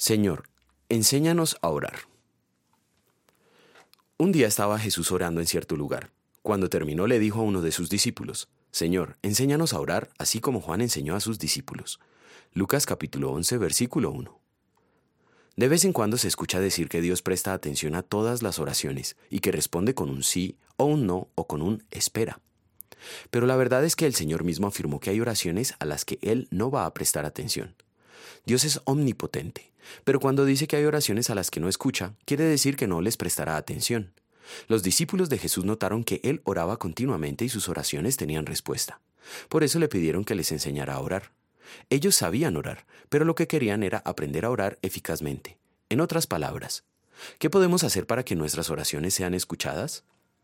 Señor, enséñanos a orar. Un día estaba Jesús orando en cierto lugar. Cuando terminó le dijo a uno de sus discípulos, Señor, enséñanos a orar, así como Juan enseñó a sus discípulos. Lucas capítulo 11, versículo 1. De vez en cuando se escucha decir que Dios presta atención a todas las oraciones y que responde con un sí o un no o con un espera. Pero la verdad es que el Señor mismo afirmó que hay oraciones a las que Él no va a prestar atención. Dios es omnipotente, pero cuando dice que hay oraciones a las que no escucha, quiere decir que no les prestará atención. Los discípulos de Jesús notaron que Él oraba continuamente y sus oraciones tenían respuesta. Por eso le pidieron que les enseñara a orar. Ellos sabían orar, pero lo que querían era aprender a orar eficazmente. En otras palabras, ¿qué podemos hacer para que nuestras oraciones sean escuchadas?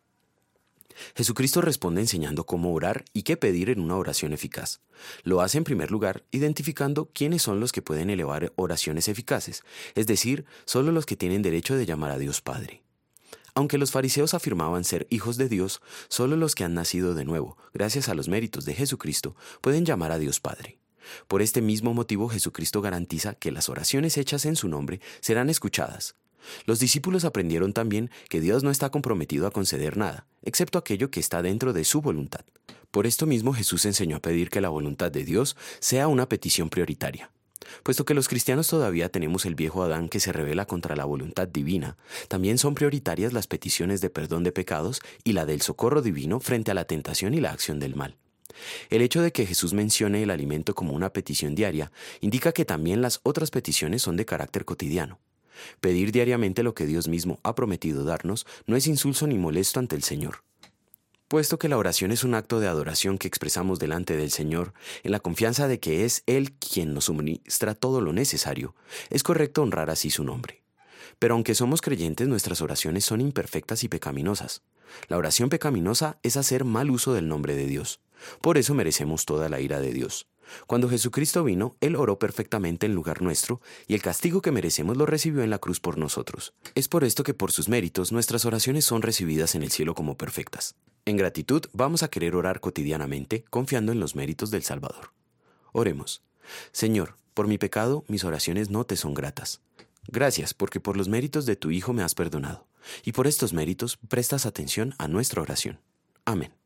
Jesucristo responde enseñando cómo orar y qué pedir en una oración eficaz. Lo hace en primer lugar identificando quiénes son los que pueden elevar oraciones eficaces, es decir, solo los que tienen derecho de llamar a Dios Padre. Aunque los fariseos afirmaban ser hijos de Dios, solo los que han nacido de nuevo, gracias a los méritos de Jesucristo, pueden llamar a Dios Padre. Por este mismo motivo Jesucristo garantiza que las oraciones hechas en su nombre serán escuchadas. Los discípulos aprendieron también que Dios no está comprometido a conceder nada, excepto aquello que está dentro de su voluntad. Por esto mismo Jesús enseñó a pedir que la voluntad de Dios sea una petición prioritaria. Puesto que los cristianos todavía tenemos el viejo Adán que se rebela contra la voluntad divina, también son prioritarias las peticiones de perdón de pecados y la del socorro divino frente a la tentación y la acción del mal. El hecho de que Jesús mencione el alimento como una petición diaria indica que también las otras peticiones son de carácter cotidiano. Pedir diariamente lo que Dios mismo ha prometido darnos no es insulso ni molesto ante el Señor. Puesto que la oración es un acto de adoración que expresamos delante del Señor, en la confianza de que es Él quien nos suministra todo lo necesario, es correcto honrar así su nombre. Pero aunque somos creyentes, nuestras oraciones son imperfectas y pecaminosas. La oración pecaminosa es hacer mal uso del nombre de Dios. Por eso merecemos toda la ira de Dios. Cuando Jesucristo vino, Él oró perfectamente en lugar nuestro, y el castigo que merecemos lo recibió en la cruz por nosotros. Es por esto que por sus méritos nuestras oraciones son recibidas en el cielo como perfectas. En gratitud vamos a querer orar cotidianamente, confiando en los méritos del Salvador. Oremos. Señor, por mi pecado mis oraciones no te son gratas. Gracias porque por los méritos de tu Hijo me has perdonado, y por estos méritos prestas atención a nuestra oración. Amén.